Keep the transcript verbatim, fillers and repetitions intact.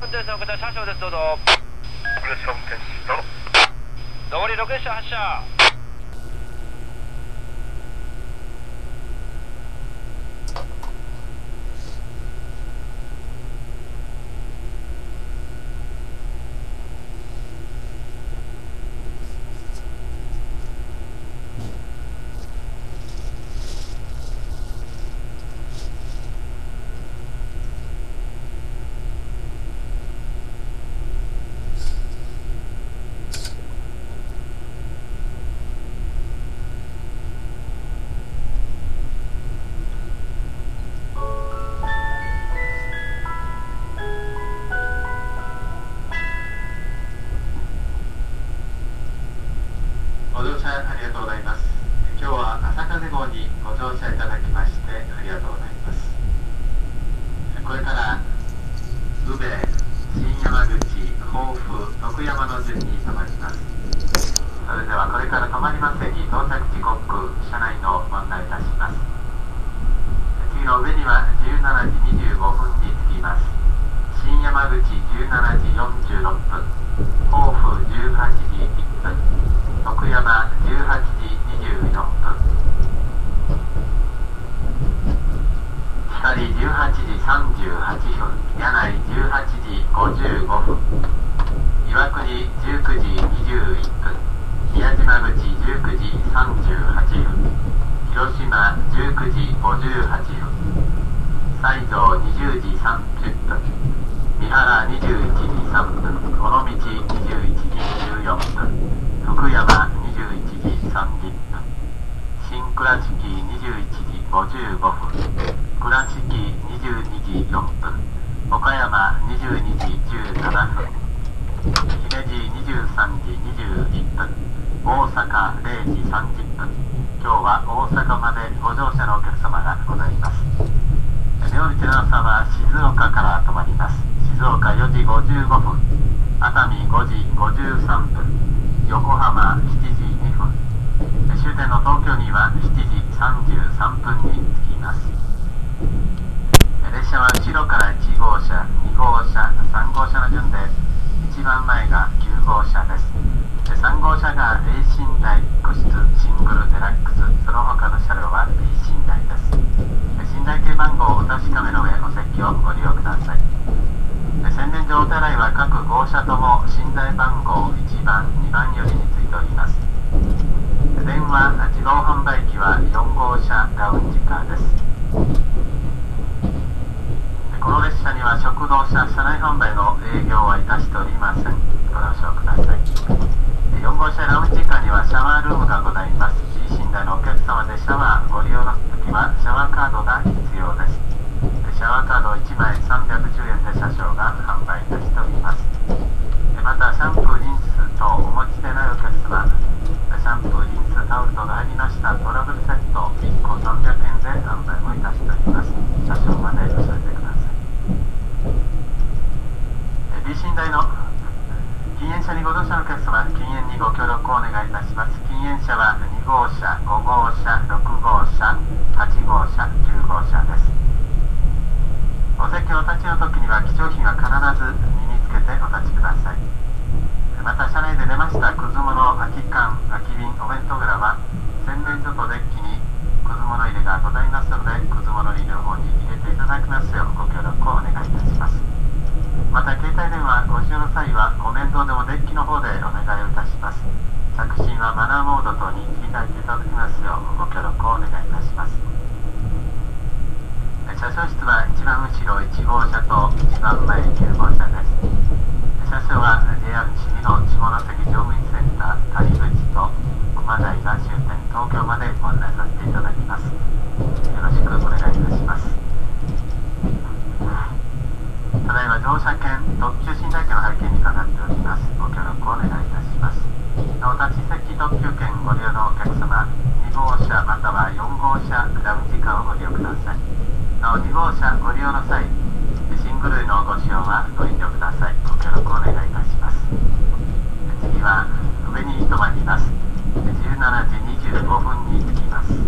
運転手の方、車掌です。どうぞ。 列車運転士、どうぞ。 上りろく列車発車。 ご乗車ありがとうございます。今日は朝風号にご乗車いただきましてありがとうございます。これから宇部、新山口、甲府、徳山の順に停まります。それではこれから止まります駅到着時刻、車内のご案内いたします。次の宇部にはじゅうしちじにじゅうごふんに着きます。新山口じゅうしちじよんじゅうろっぷん、甲府じゅうはちじいっぷん、徳山じゅうはちじにじゅうよんぷん、光じゅうはちじさんじゅうはちふん、柳井じゅうはちじごじゅうごふん、岩国じゅうくじにじゅういっぷん、宮島口じゅうくじさんじゅうはちふん、広島じゅうくじごじゅうはちふん、西条にじゅうじさんじゅっぷん、三原にじゅういちじさんぷん、尾道にじゅういちじじゅうよんぷん、福山にじゅういちじさんじゅっぷん、新倉敷にじゅういちじごじゅうごふん、倉敷にじゅうにじよんぷん、岡山にじゅうにじじゅうななふん、姫路にじゅうさんじにじゅういっぷん、大阪れいじさんじゅっぷん。今日は大阪までご乗車のお客様がございます。明日の朝は静岡から止まります。静岡よじごじゅうごふん、熱海ごじごじゅうさんぷん、横浜しちじにふん、終点の東京にはしちじさんじゅうさんぷんに着きます。列車は後ろからいちごうしゃ、にごうしゃ、さんごうしゃの順で一番前がきゅうごうしゃです。さんごうしゃが永寝台個室シングルデラックス、その他の車両は永寝台です。寝台形番号をお確かめの上お席をご利用ください。洗面所お手洗いは各号車とも寝台番号いちばん、にばんよりについております。電話、自動販売機はよんごうしゃラウンジカーです。この列車には食堂車、車内販売の営業はいたしておりません。ご了承ください。よんごうしゃラウンジカーにはシャワールームがございます。自身台のお客様でシャワーご利用の時はシャワーカードが必要です。シャワーカードいちまいさんびゃくじゅうえんで車掌が販売いたしております。またシャンプー、リンス等お持ちでないお客様、シャンプー、リンス、タオル等が入りましたトラブルセットいっこさんびゃくえんで販売もいたしております。車掌までお添えてください。B 寝台の禁煙車にご乗車のお客様、禁煙にご協力をお願いいたします。禁煙車はにごうしゃ、ごごうしゃ、ろくごうしゃ、はちごうしゃ、きゅうごうしゃです。お席をお立ちの時には貴重品は必ず身につけてお立ちください。また車内で出ましたくず物、空き缶、空き瓶、お弁当蔵は洗面所とデッキにくず物入れがございますので、くず物入れの方に入れていただきますようご協力をお願いいたします。また携帯電話ご使用の際はご面倒でもデッキの方でお願いをいたします。着信はマナーモード等に切り替えていただきますようご協力をお願いいたします。車掌室は一番後ろいちごうしゃと一番前きゅうごうしゃです。車掌は ジェイアール 西日本下関乗務員センター谷口と駒平終点東京までご案内させていただきます。よろしくお願いいたします。ただいま乗車券、特急寝台券の拝見にかかっております。ご協力をお願いいたします。なお立ち席特急券ご利用のお客様、にごうしゃまたはよんごうしゃラウンジカーをご利用ください。なおにごうしゃご利用の際、シングルのご使用はご遠慮ください。ご協力をお願いいたします。次は上に止まります。じゅうしちじにじゅうごふんに着きます。